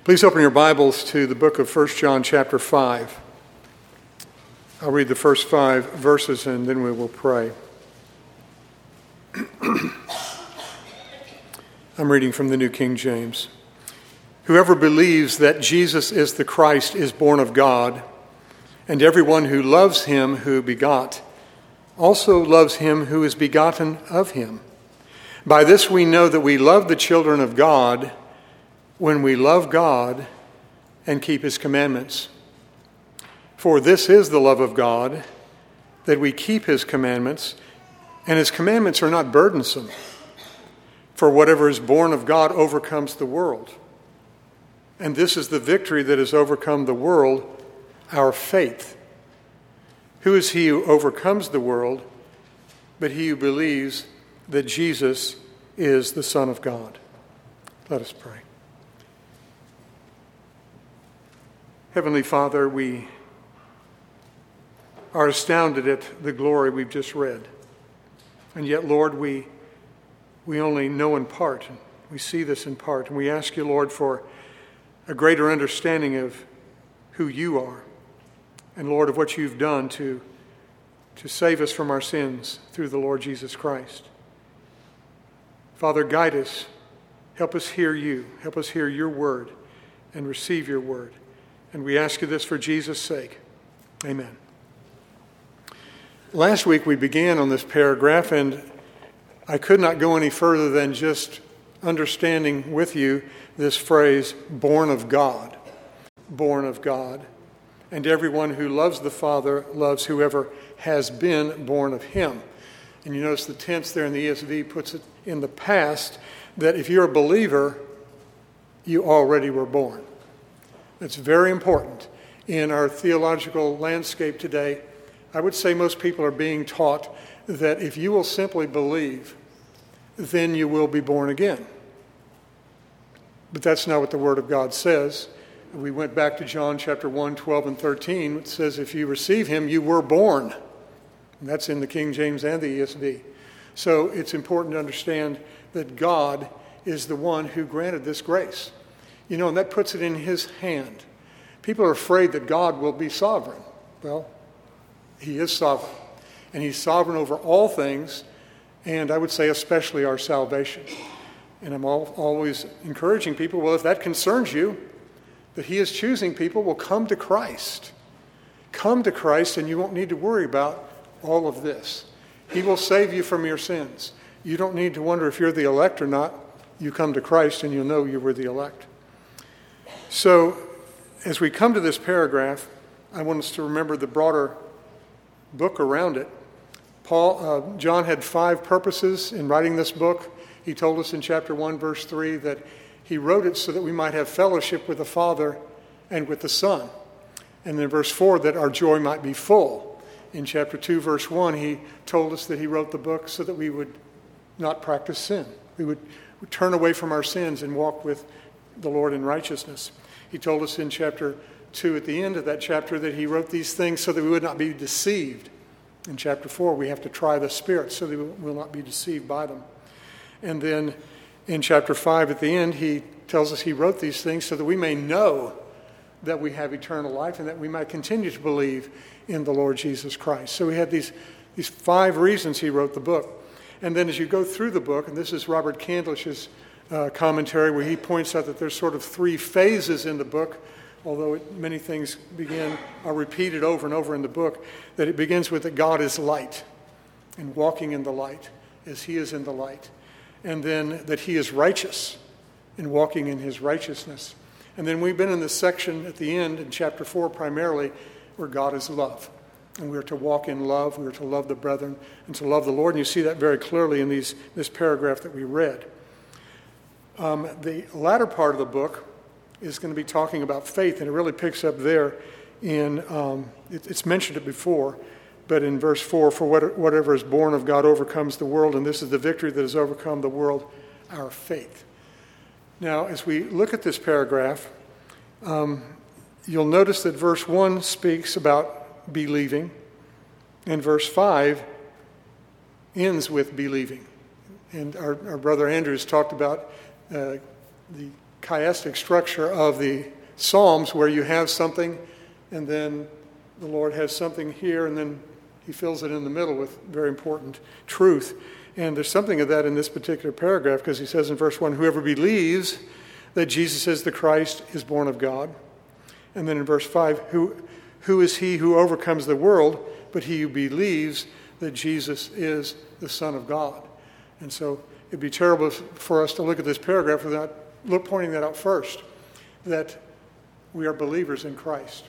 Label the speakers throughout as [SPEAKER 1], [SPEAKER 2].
[SPEAKER 1] Please open your Bibles to the book of 1 John chapter 5. I'll read the first 5 verses and then we will pray. I'm reading from the New King James. Whoever believes that Jesus is the Christ is born of God, and everyone who loves him who begot also loves him who is begotten of him. By this we know that we love the children of God, when we love God and keep his commandments. For this is the love of God, that we keep his commandments, and his commandments are not burdensome. For whatever is born of God overcomes the world. And this is the victory that has overcome the world, our faith. Who is he who overcomes the world, but he who believes that Jesus is the Son of God? Let us pray. Heavenly Father, we are astounded at the glory we've just read. And yet, Lord, we only know in part. We see this in part. And we ask you, Lord, for a greater understanding of who you are. And, Lord, of what you've done to save us from our sins through the Lord Jesus Christ. Father, guide us. Help us hear you. Help us hear your word and receive your word. And we ask you this for Jesus' sake. Amen. Last week we began on this paragraph, and I could not go any further than just understanding with you this phrase, born of God. Born of God. And everyone who loves the Father loves whoever has been born of him. And you notice the tense there in the ESV puts it in the past, that if you're a believer, you already were born. It's very important in our theological landscape today. I would say most people are being taught that if you will simply believe, then you will be born again. But that's not what the Word of God says. We went back to John chapter 1, 12 and 13. It says if you receive him, you were born. And that's in the King James and the ESV. So it's important to understand that God is the one who granted this grace. You know, and that puts it in his hand. People are afraid that God will be sovereign. Well, he is sovereign. And he's sovereign over all things, and I would say especially our salvation. And I'm always encouraging people, well, if that concerns you, that he is choosing people, will come to Christ. Come to Christ, and you won't need to worry about all of this. He will save you from your sins. You don't need to wonder if you're the elect or not. You come to Christ, and you'll know you were the elect. So, as we come to this paragraph, I want us to remember the broader book around it. John had 5 purposes in writing this book. He told us in chapter 1, verse 3, that he wrote it so that we might have fellowship with the Father and with the Son. And then verse 4, that our joy might be full. In chapter 2, verse 1, he told us that he wrote the book so that we would not practice sin. We would turn away from our sins and walk with the Lord in righteousness. He told us in chapter 2, at the end of that chapter, that he wrote these things so that we would not be deceived. In chapter 4, we have to try the spirits so that we will not be deceived by them. And then in chapter 5, at the end, he tells us he wrote these things so that we may know that we have eternal life and that we might continue to believe in the Lord Jesus Christ. So we had these 5 reasons he wrote the book. And then as you go through the book, and this is Robert Candlish's commentary, where he points out that there's sort of 3 phases in the book, although many things are repeated over and over in the book, that it begins with that God is light and walking in the light as he is in the light. And then that he is righteous and walking in his righteousness. And then we've been in this section at the end in chapter 4 primarily where God is love. And we're to walk in love, we're to love the brethren, and to love the Lord. And you see that very clearly in this paragraph that we read. The latter part of the book is going to be talking about faith, and it really picks up there in, it's mentioned it before, but in verse 4, for whatever is born of God overcomes the world, and this is the victory that has overcome the world, our faith. Now, as we look at this paragraph, you'll notice that verse 1 speaks about believing, and verse 5 ends with believing. And our brother Andrews talked about the chiastic structure of the Psalms where you have something and then the Lord has something here and then he fills it in the middle with very important truth. And there's something of that in this particular paragraph because he says in verse 1, whoever believes that Jesus is the Christ is born of God. And then in verse 5, who is he who overcomes the world but he who believes that Jesus is the Son of God? And so it'd be terrible for us to look at this paragraph without pointing that out first, that we are believers in Christ.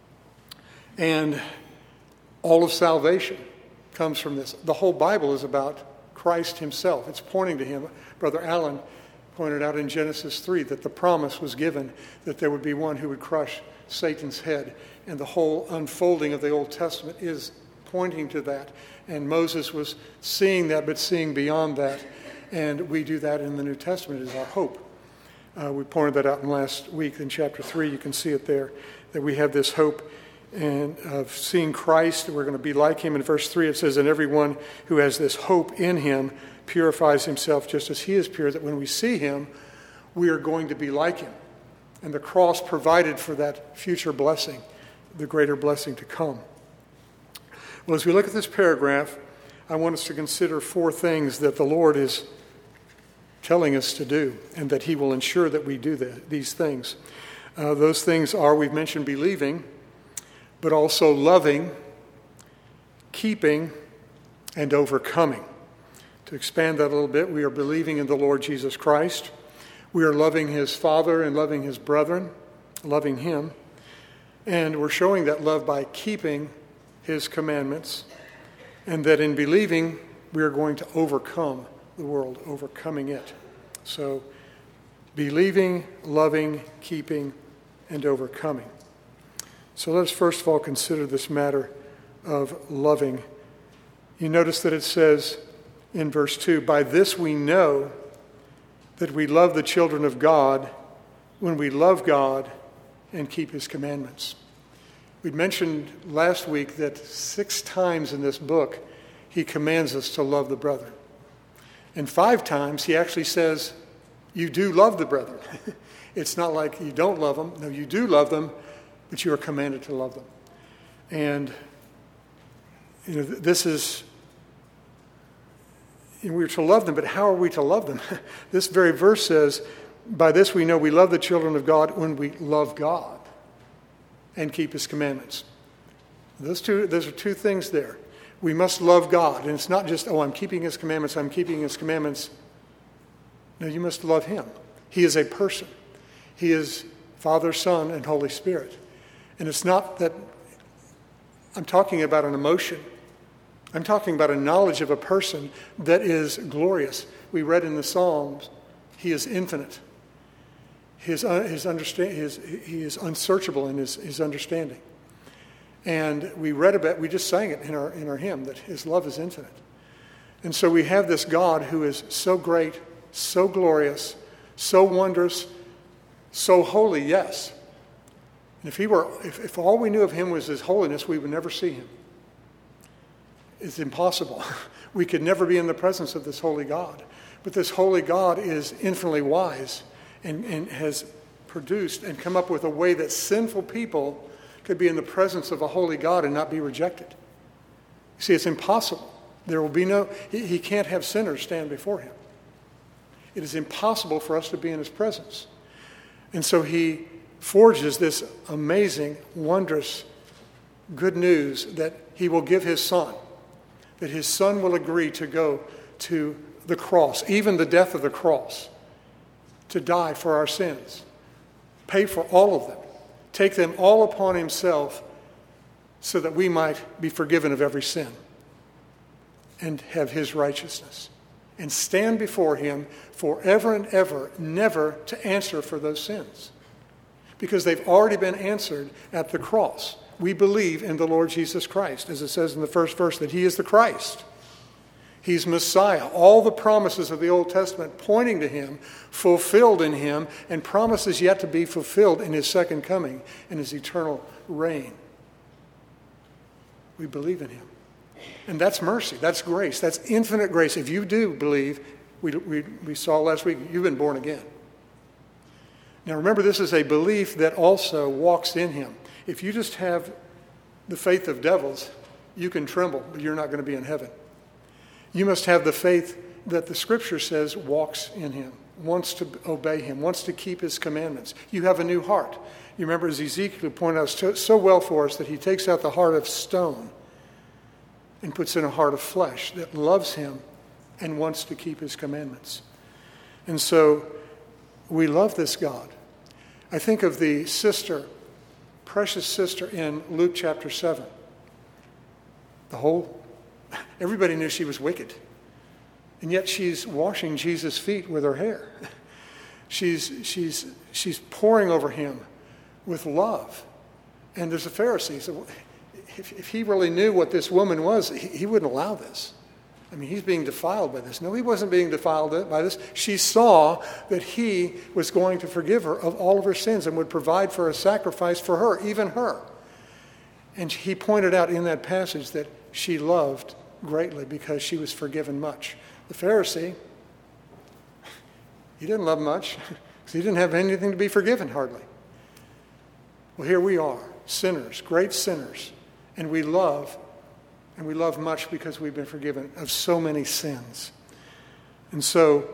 [SPEAKER 1] And all of salvation comes from this. The whole Bible is about Christ himself. It's pointing to him. Brother Allen pointed out in Genesis 3 that the promise was given that there would be one who would crush Satan's head. And the whole unfolding of the Old Testament is pointing to that. And Moses was seeing that, but seeing beyond that. And we do that in the New Testament as our hope. We pointed that out in last week in chapter 3. You can see it there, that we have this hope and of seeing Christ. We're going to be like him. In verse 3 it says, and everyone who has this hope in him purifies himself just as he is pure, that when we see him, we are going to be like him. And the cross provided for that future blessing, the greater blessing to come. Well, as we look at this paragraph, I want us to consider 4 things that the Lord is telling us to do and that he will ensure that we do these things. Those things are, we've mentioned believing, but also loving, keeping, and overcoming. To expand that a little bit, we are believing in the Lord Jesus Christ. We are loving his Father and loving his brethren, loving him. And we're showing that love by keeping his commandments. And that in believing, we are going to overcome the world, overcoming it. So, believing, loving, keeping, and overcoming. So let's first of all consider this matter of loving. You notice that it says in verse 2, by this we know that we love the children of God when we love God and keep his commandments. We mentioned last week that 6 times in this book he commands us to love the brethren. And 5 times he actually says, you do love the brethren. It's not like you don't love them. No, you do love them, but you are commanded to love them. And this is, we're to love them, but how are we to love them? This very verse says, by this we know we love the children of God when we love God and keep his commandments. Those are 2 things there. We must love God. And it's not just, I'm keeping his commandments, I'm keeping his commandments. No, you must love him. He is a person. He is Father, Son, and Holy Spirit. And it's not that I'm talking about an emotion. I'm talking about a knowledge of a person that is glorious. We read in the Psalms, he is infinite. He is unsearchable in his understanding. And we just sang it in our hymn, that his love is infinite. And so we have this God who is so great, so glorious, so wondrous, so holy, yes. And if all we knew of him was his holiness, we would never see him. It's impossible. We could never be in the presence of this holy God. But this holy God is infinitely wise and has produced and come up with a way that sinful people could be in the presence of a holy God and not be rejected. You see, it's impossible. There will be he can't have sinners stand before him. It is impossible for us to be in his presence. And so he forges this amazing, wondrous good news that he will give his son, that his son will agree to go to the cross, even the death of the cross, to die for our sins, pay for all of them, take them all upon himself so that we might be forgiven of every sin and have his righteousness and stand before him forever and ever, never to answer for those sins, because they've already been answered at the cross. We believe in the Lord Jesus Christ, as it says in the first verse, that he is the Christ. He's Messiah. All the promises of the Old Testament pointing to him, fulfilled in him, and promises yet to be fulfilled in his second coming and his eternal reign. We believe in him. And that's mercy. That's grace. That's infinite grace. If you do believe, we saw last week, you've been born again. Now remember, this is a belief that also walks in him. If you just have the faith of devils, you can tremble, but you're not going to be in heaven. You must have the faith that the Scripture says walks in him, wants to obey him, wants to keep his commandments. You have a new heart. You remember, as Ezekiel pointed out so well for us, that he takes out the heart of stone and puts in a heart of flesh that loves him and wants to keep his commandments. And so we love this God. I think of the sister, precious sister in Luke chapter 7. Everybody knew she was wicked. And yet she's washing Jesus' feet with her hair. She's pouring over him with love. And there's a Pharisee. So if he really knew what this woman was, he wouldn't allow this. I mean, he's being defiled by this. No, he wasn't being defiled by this. She saw that he was going to forgive her of all of her sins and would provide for a sacrifice for her, even her. And he pointed out in that passage that she loved greatly because she was forgiven much. The Pharisee, he didn't love much because he didn't have anything to be forgiven, hardly. Well, here we are, sinners, great sinners, and we love much because we've been forgiven of so many sins. And so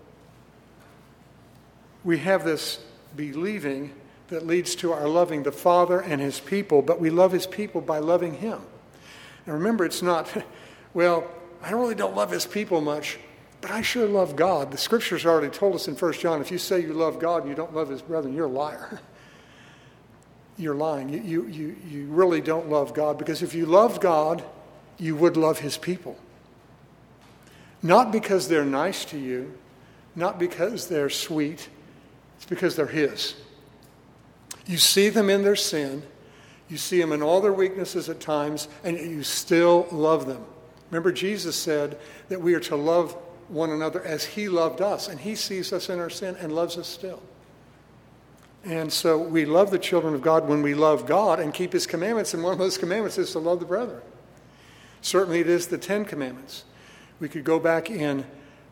[SPEAKER 1] we have this believing that leads to our loving the Father and his people, but we love his people by loving him. And remember, it's not, well, I really don't love his people much, but I sure love God. The Scriptures already told us in 1 John, if you say you love God and you don't love his brethren, you're a liar. You're lying. You really don't love God, because if you loved God, you would love his people. Not because they're nice to you, not because they're sweet, it's because they're his. You see them in their sin, you see them in all their weaknesses at times, and you still love them. Remember, Jesus said that we are to love one another as he loved us, and he sees us in our sin and loves us still. And so we love the children of God when we love God and keep his commandments, and one of those commandments is to love the brethren. Certainly it is the 10 commandments. We could go back in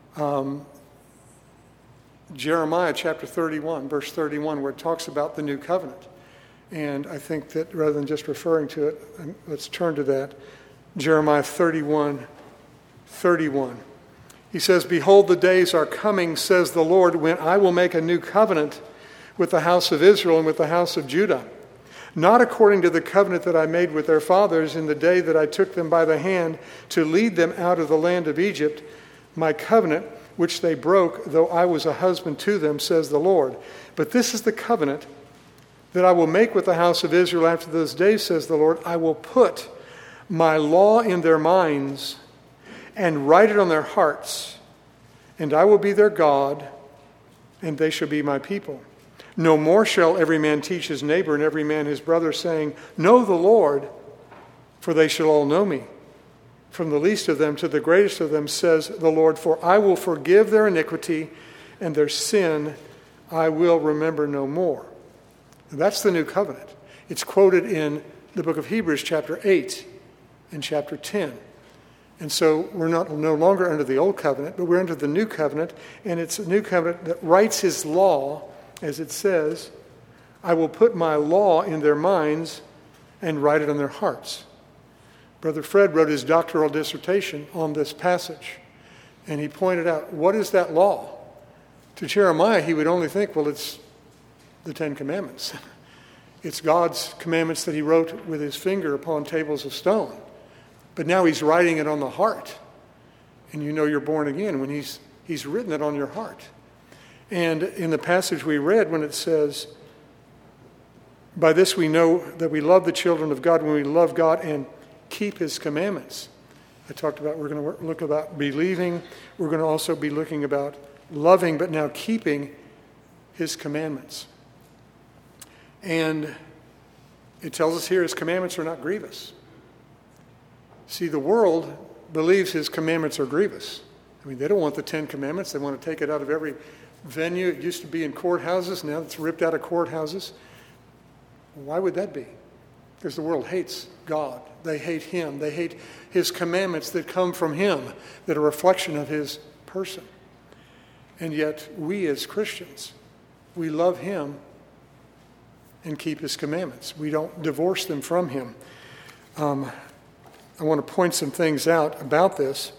[SPEAKER 1] Jeremiah chapter 31, verse 31, where it talks about the new covenant. And I think that rather than just referring to it, let's turn to that. Jeremiah 31:31. He says, "Behold, the days are coming, says the Lord, when I will make a new covenant with the house of Israel and with the house of Judah. Not according to the covenant that I made with their fathers in the day that I took them by the hand to lead them out of the land of Egypt, my covenant, which they broke, though I was a husband to them, says the Lord. But this is the covenant that I will make with the house of Israel after those days, says the Lord. I will put my law in their minds and write it on their hearts, and I will be their God, and they shall be my people. No more shall every man teach his neighbor and every man his brother, saying, Know the Lord, for they shall all know me. From the least of them to the greatest of them, says the Lord, for I will forgive their iniquity, and their sin I will remember no more." And that's the new covenant. It's quoted in the book of Hebrews chapter 8 and chapter 10. And so we're no longer under the old covenant, but we're under the new covenant, and it's a new covenant that writes his law, as it says, I will put my law in their minds and write it on their hearts. Brother Fred wrote his doctoral dissertation on this passage, and he pointed out, what is that law? To Jeremiah, he would only think, well, it's the 10 Commandments. It's God's commandments that he wrote with his finger upon tables of stone. But now he's writing it on the heart. And you know you're born again when he's written it on your heart. And in the passage we read, when it says, by this we know that we love the children of God when we love God and keep his commandments. I talked about, we're going to look about believing. We're going to also be looking about loving, but now keeping his commandments. And it tells us here his commandments are not grievous. See, the world believes his commandments are grievous. I mean, they don't want the 10 Commandments. They want to take it out of every venue. It used to be in courthouses. Now it's ripped out of courthouses. Why would that be? Because the world hates God. They hate him. They hate his commandments that come from him, that are a reflection of his person. And yet we as Christians we love him and keep his commandments. We don't divorce them from him. I want to point some things out about this.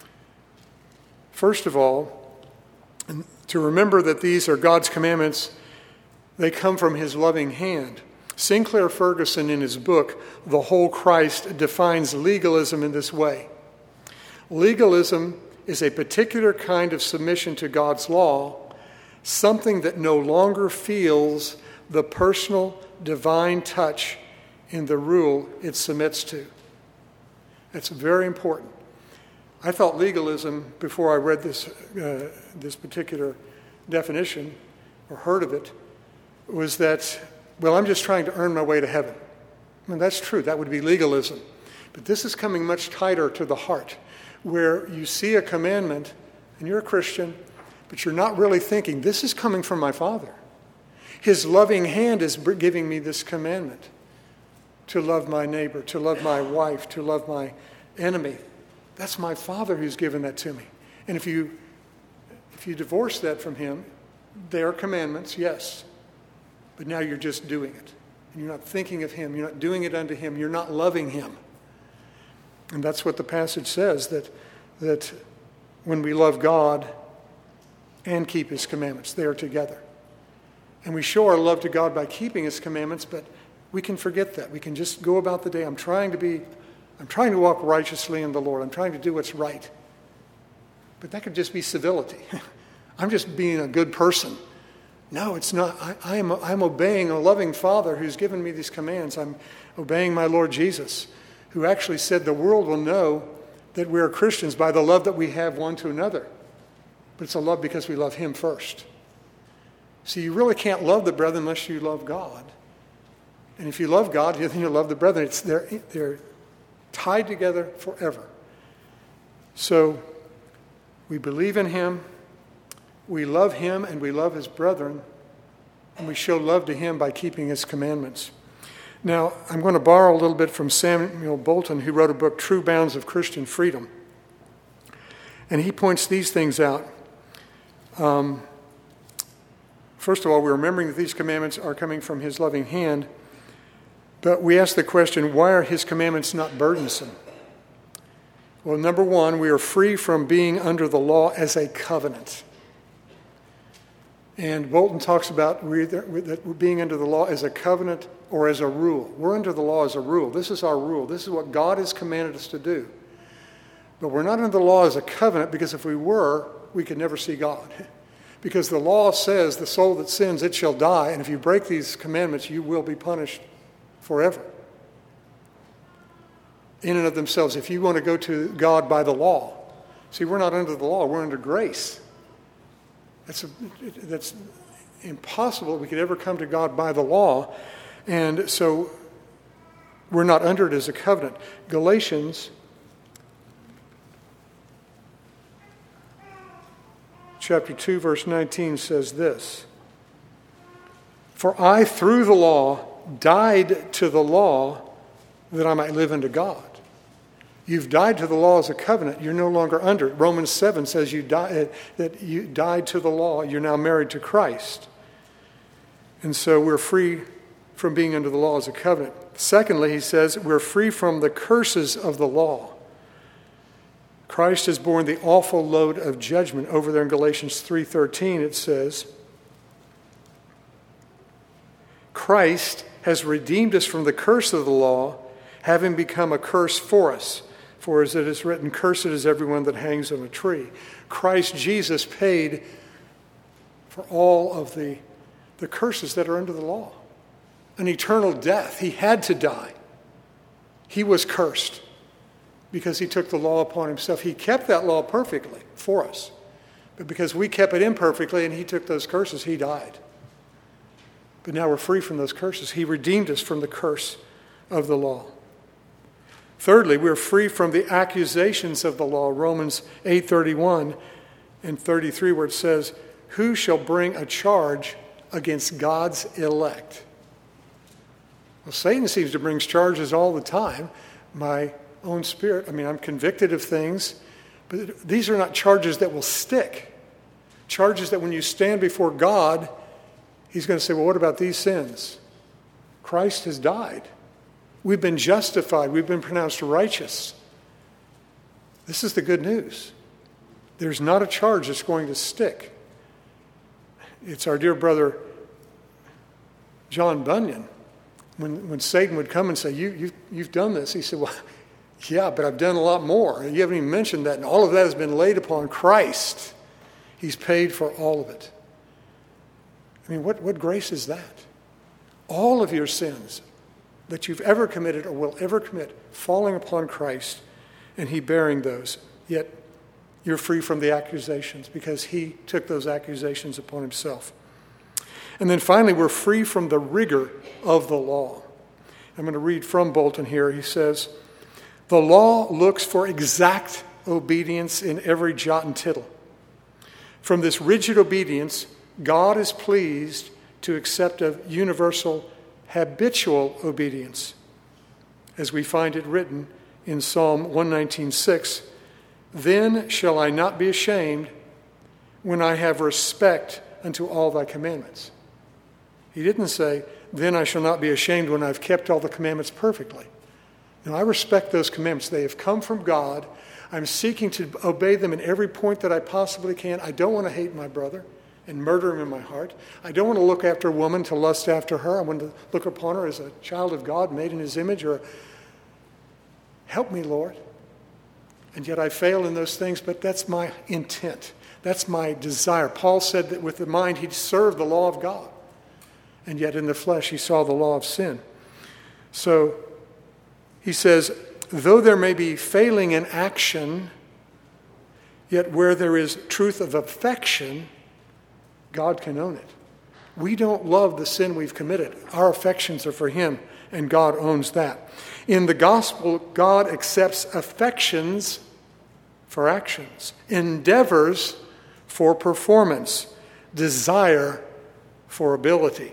[SPEAKER 1] First of all, to remember that these are God's commandments, they come from his loving hand. Sinclair Ferguson, in his book, The Whole Christ, defines legalism in this way. Legalism is a particular kind of submission to God's law, something that no longer feels the personal divine touch in the rule it submits to. That's very important. I thought legalism, before I read this particular definition or heard of it, was that, well, I'm just trying to earn my way to heaven. And that's true. That would be legalism. But this is coming much tighter to the heart, where you see a commandment, and you're a Christian, but you're not really thinking, this is coming from my Father. His loving hand is giving me this commandment to love my neighbor, to love my wife, to love my enemy. That's my Father who's given that to me. And if you divorce that from him, they are commandments, yes. But now you're just doing it. And you're not thinking of him. You're not doing it unto him. You're not loving him. And that's what the passage says, that when we love God and keep his commandments, they are together. And we show our love to God by keeping his commandments, but we can forget that. We can just go about the day. I'm trying to walk righteously in the Lord. I'm trying to do what's right. But that could just be civility. I'm just being a good person. No, it's not. I'm obeying a loving Father who's given me these commands. I'm obeying my Lord Jesus, who actually said the world will know that we are Christians by the love that we have one to another. But it's a love because we love him first. See, you really can't love the brethren unless you love God. And if you love God, then you love the brethren. They're tied together forever. So we believe in him, we love him, and we love his brethren, and we show love to him by keeping his commandments. Now, I'm going to borrow a little bit from Samuel Bolton, who wrote a book, True Bounds of Christian Freedom. And he points these things out. First of all, we're remembering that these commandments are coming from his loving hand. But we ask the question, why are his commandments not burdensome? Well, number one, we are free from being under the law as a covenant. And Bolton talks about that we're being under the law as a covenant or as a rule. We're under the law as a rule. This is our rule. This is what God has commanded us to do. But we're not under the law as a covenant, because if we were, we could never see God. Because the law says the soul that sins, it shall die. And if you break these commandments, you will be punished forever. In and of themselves, if you want to go to God by the law. See, we're not under the law, we're under grace. That's impossible we could ever come to God by the law. And so we're not under it as a covenant. Galatians chapter 2, verse 19 says this: "For I, through the law, died to the law that I might live unto God." You've died to the law as a covenant. You're no longer under it. Romans 7 says that you died to the law. You're now married to Christ. And so we're free from being under the law as a covenant. Secondly, he says we're free from the curses of the law. Christ has borne the awful load of judgment. Over there in Galatians 3:13 it says, "Christ has redeemed us from the curse of the law, having become a curse for us. For as it is written, cursed is everyone that hangs on a tree." Christ Jesus paid for all of the curses that are under the law. An eternal death. He had to die. He was cursed because he took the law upon himself. He kept that law perfectly for us. But because we kept it imperfectly and he took those curses, he died. But now we're free from those curses. He redeemed us from the curse of the law. Thirdly, we're free from the accusations of the law. Romans 8:31 and 33, where it says, "Who shall bring a charge against God's elect?" Well, Satan seems to bring charges all the time. My own spirit, I'm convicted of things, but these are not charges that will stick. Charges that when you stand before God, He's going to say, well, what about these sins? Christ has died. We've been justified. We've been pronounced righteous. This is the good news. There's not a charge that's going to stick. It's our dear brother John Bunyan. When Satan would come and say, you've done this, he said, well, yeah, but I've done a lot more. You haven't even mentioned that. And all of that has been laid upon Christ. He's paid for all of it. I mean, what grace is that? All of your sins that you've ever committed or will ever commit, falling upon Christ, and he bearing those. Yet you're free from the accusations because he took those accusations upon himself. And then finally, we're free from the rigor of the law. I'm going to read from Bolton here. He says, the law looks for exact obedience in every jot and tittle. From this rigid obedience, God is pleased to accept a universal habitual obedience, as we find it written in Psalm 119:6. Then shall I not be ashamed when I have respect unto all thy commandments. He didn't say, then I shall not be ashamed when I've kept all the commandments perfectly. No, I respect those commandments. They have come from God. I'm seeking to obey them in every point that I possibly can. I don't want to hate my brother and murder him in my heart. I don't want to look after a woman to lust after her. I want to look upon her as a child of God made in his image. Or help me, Lord. And yet I fail in those things, but that's my intent. That's my desire. Paul said that with the mind he'd serve the law of God. And yet in the flesh he saw the law of sin. So he says, though there may be failing in action, yet where there is truth of affection, God can own it. We don't love the sin we've committed. Our affections are for him, and God owns that. In the gospel, God accepts affections for actions, endeavors for performance, desire for ability.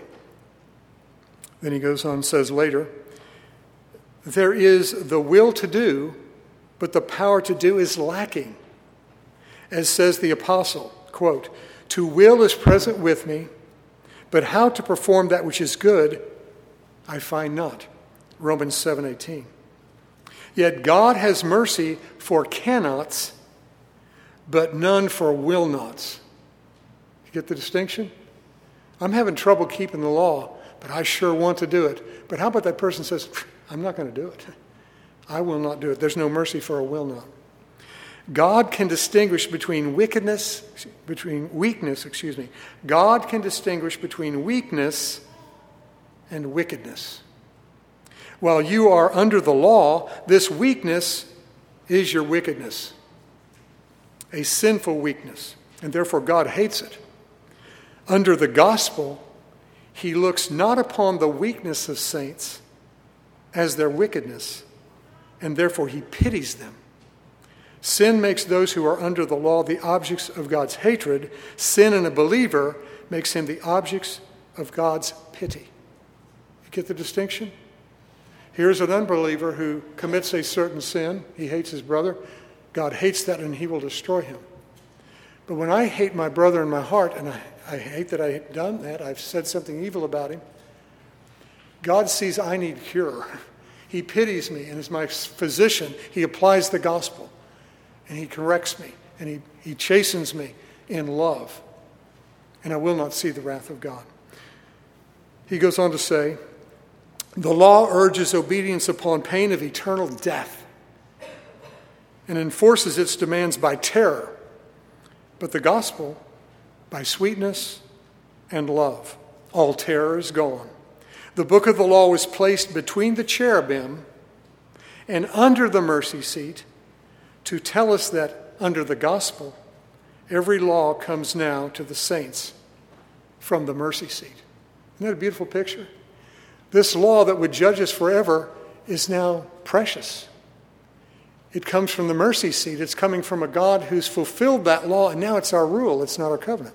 [SPEAKER 1] Then he goes on and says later, there is the will to do, but the power to do is lacking. As says the apostle, quote, to will is present with me, but how to perform that which is good, I find not. Romans 7:18. Yet God has mercy for cannots, but none for will nots. You get the distinction? I'm having trouble keeping the law, but I sure want to do it. But how about that person says, I'm not going to do it. I will not do it. There's no mercy for a will not. God can distinguish between weakness. God can distinguish between weakness and wickedness. While you are under the law, this weakness is your wickedness, a sinful weakness, and therefore God hates it. Under the gospel, he looks not upon the weakness of saints as their wickedness, and therefore he pities them. Sin makes those who are under the law the objects of God's hatred. Sin in a believer makes him the objects of God's pity. You get the distinction? Here's an unbeliever who commits a certain sin. He hates his brother. God hates that and he will destroy him. But when I hate my brother in my heart, and I hate that I've done that, I've said something evil about him, God sees I need cure. He pities me, and as my physician, he applies the gospel. And he corrects me, and he chastens me in love. And I will not see the wrath of God. He goes on to say, the law urges obedience upon pain of eternal death and enforces its demands by terror, but the gospel by sweetness and love. All terror is gone. The book of the law was placed between the cherubim and under the mercy seat to tell us that under the gospel, every law comes now to the saints from the mercy seat. Isn't that a beautiful picture? This law that would judge us forever is now precious. It comes from the mercy seat. It's coming from a God who's fulfilled that law, and now it's our rule. It's not our covenant.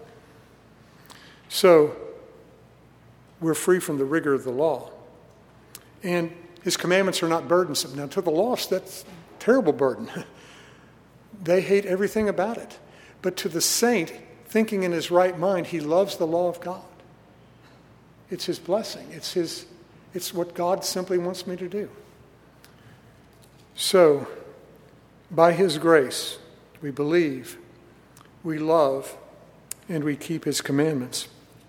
[SPEAKER 1] So, we're free from the rigor of the law. And his commandments are not burdensome. Now, to the lost, that's a terrible burden. They hate everything about it. But to the saint, thinking in his right mind, he loves the law of God. It's his blessing. It's what God simply wants me to do. So, by his grace, we believe, we love, and we keep his commandments.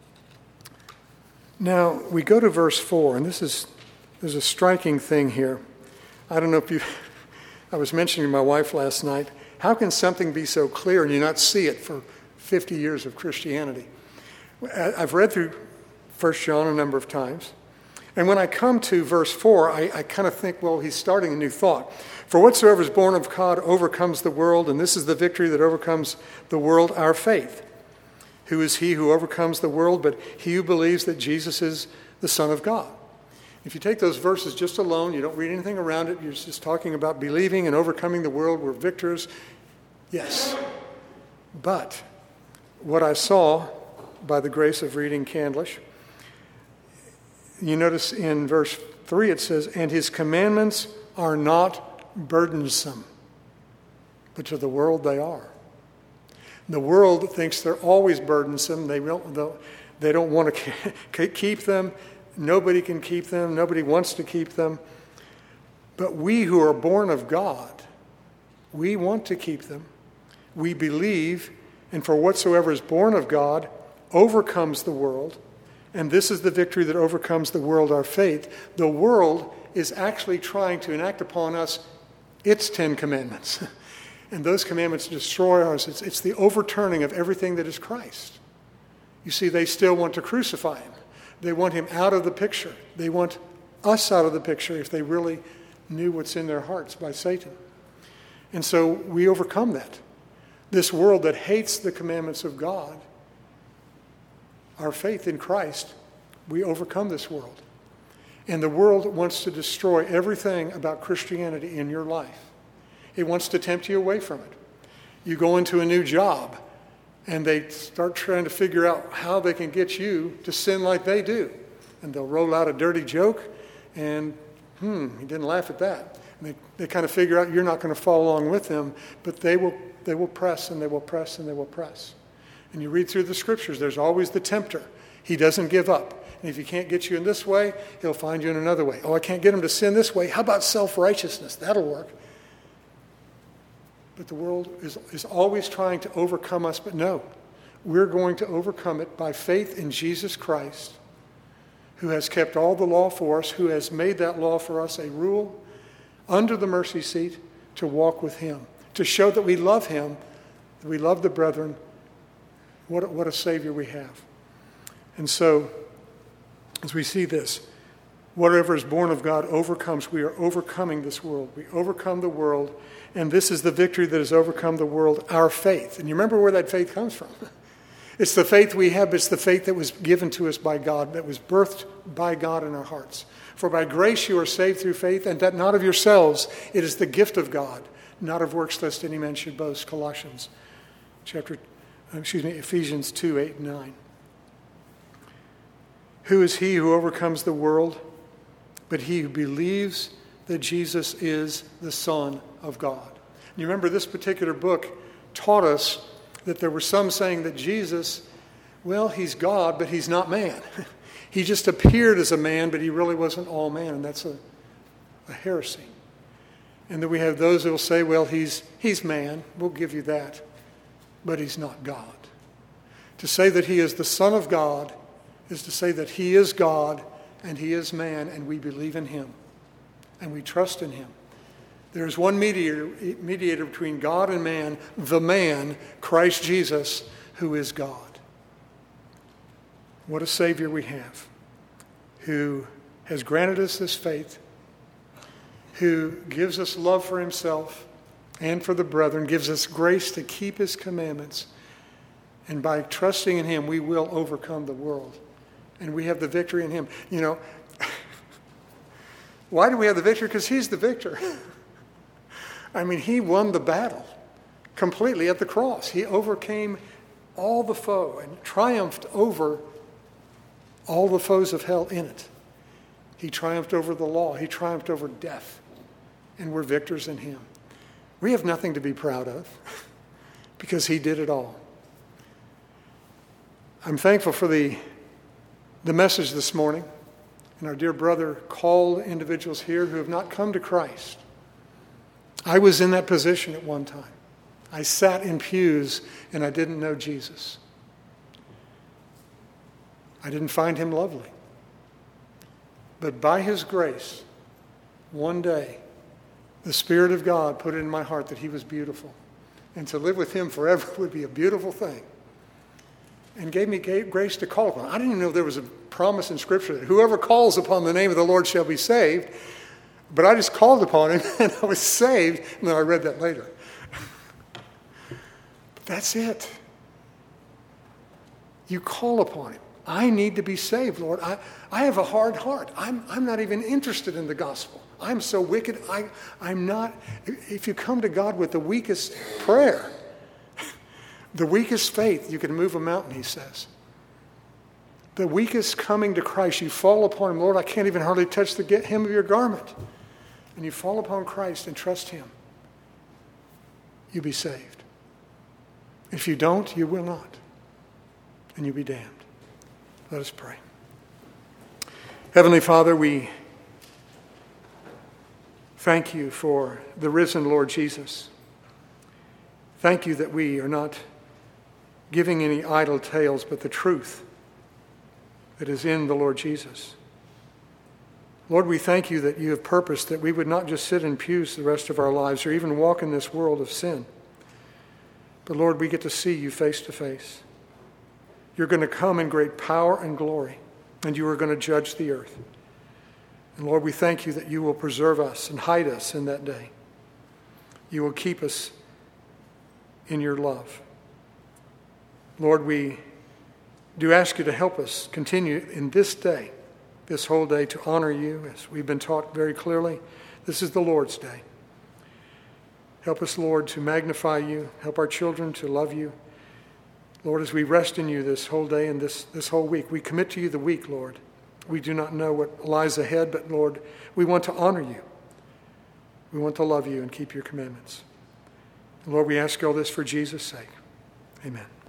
[SPEAKER 1] Now, we go to verse 4, and there's a striking thing here. I don't know if I was mentioning to my wife last night, how can something be so clear and you not see it for 50 years of Christianity? I've read through 1 John a number of times, and when I come to verse 4, I kind of think, well, he's starting a new thought. For whatsoever is born of God overcomes the world, and this is the victory that overcomes the world, our faith. Who is he who overcomes the world but he who believes that Jesus is the Son of God? If you take those verses just alone, you don't read anything around it, you're just talking about believing and overcoming the world, we're victors. Yes. But what I saw by the grace of reading Candlish, you notice in verse 3 it says, and his commandments are not burdensome, but to the world they are. The world thinks they're always burdensome. They don't want to keep them. Nobody can keep them. Nobody wants to keep them. But we who are born of God, we want to keep them. We believe, and for whatsoever is born of God overcomes the world. And this is the victory that overcomes the world, our faith. The world is actually trying to enact upon us its 10 commandments. And those commandments destroy ours. It's the overturning of everything that is Christ. You see, they still want to crucify him. They want him out of the picture. They want us out of the picture if they really knew what's in their hearts by Satan. And so we overcome that. This world that hates the commandments of God, our faith in Christ, we overcome this world. And the world wants to destroy everything about Christianity in your life. It wants to tempt you away from it. You go into a new job, and they start trying to figure out how they can get you to sin like they do. And they'll roll out a dirty joke, and he didn't laugh at that. And they kind of figure out you're not going to follow along with them, but they will press, and they will press, and they will press. And you read through the scriptures, there's always the tempter. He doesn't give up. And if he can't get you in this way, he'll find you in another way. Oh, I can't get him to sin this way. How about self-righteousness? That'll work. But the world is always trying to overcome us. But no, we're going to overcome it by faith in Jesus Christ, who has kept all the law for us, who has made that law for us a rule under the mercy seat to walk with him, to show that we love him, that we love the brethren. What a Savior we have. And so, as we see this, whatever is born of God overcomes. We are overcoming this world. We overcome the world, and this is the victory that has overcome the world, our faith. And you remember where that faith comes from. It's the faith we have. It's the faith that was given to us by God, that was birthed by God in our hearts. For by grace you are saved through faith, and that not of yourselves. It is the gift of God, not of works, lest any man should boast. Ephesians 2, 8, and 9. Who is he who overcomes the world? But he who believes that Jesus is the Son of God. You remember this particular book taught us that there were some saying that Jesus, well, he's God, but he's not man. He just appeared as a man, but he really wasn't all man, and that's a heresy. And then we have those who will say, well, he's man, we'll give you that, but he's not God. To say that he is the Son of God is to say that he is God and he is man, and we believe in him and we trust in him. There is one mediator between God and man, the man, Christ Jesus, who is God. What a Savior we have, who has granted us this faith, who gives us love for himself and for the brethren, gives us grace to keep his commandments, and by trusting in him, we will overcome the world. And we have the victory in him. You know, why do we have the victory? Because he's the victor. I mean, he won the battle completely at the cross. He overcame all the foe and triumphed over all the foes of hell in it. He triumphed over the law. He triumphed over death. And we're victors in him. We have nothing to be proud of because he did it all. I'm thankful for the the message this morning, and our dear brother called individuals here who have not come to Christ. I was in that position at one time. I sat in pews and I didn't know Jesus. I didn't find him lovely. But by his grace, one day, the Spirit of God put it in my heart that he was beautiful. And to live with him forever would be a beautiful thing. And gave me grace to call upon. I didn't even know there was a promise in Scripture that whoever calls upon the name of the Lord shall be saved. But I just called upon him and I was saved. And then I read that later. But that's it. You call upon him. I need to be saved, Lord. I have a hard heart. I'm not even interested in the gospel. I'm so wicked. I'm not. If you come to God with the weakest prayer, the weakest faith, you can move a mountain, he says. The weakest coming to Christ, you fall upon him. Lord, I can't even hardly touch the hem of your garment. And you fall upon Christ and trust him. You'll be saved. If you don't, you will not. And you'll be damned. Let us pray. Heavenly Father, we thank you for the risen Lord Jesus. Thank you that we are not giving any idle tales, but the truth that is in the Lord Jesus. Lord, we thank you that you have purposed that we would not just sit in pews the rest of our lives or even walk in this world of sin. But Lord, we get to see you face to face. You're going to come in great power and glory, and you are going to judge the earth. And Lord, we thank you that you will preserve us and hide us in that day. You will keep us in your love. Lord, we do ask you to help us continue in this day, this whole day, to honor you, as we've been taught very clearly. This is the Lord's day. Help us, Lord, to magnify you. Help our children to love you. Lord, as we rest in you this whole day and this whole week, we commit to you the week, Lord. We do not know what lies ahead, but Lord, we want to honor you. We want to love you and keep your commandments. And Lord, we ask all this for Jesus' sake. Amen.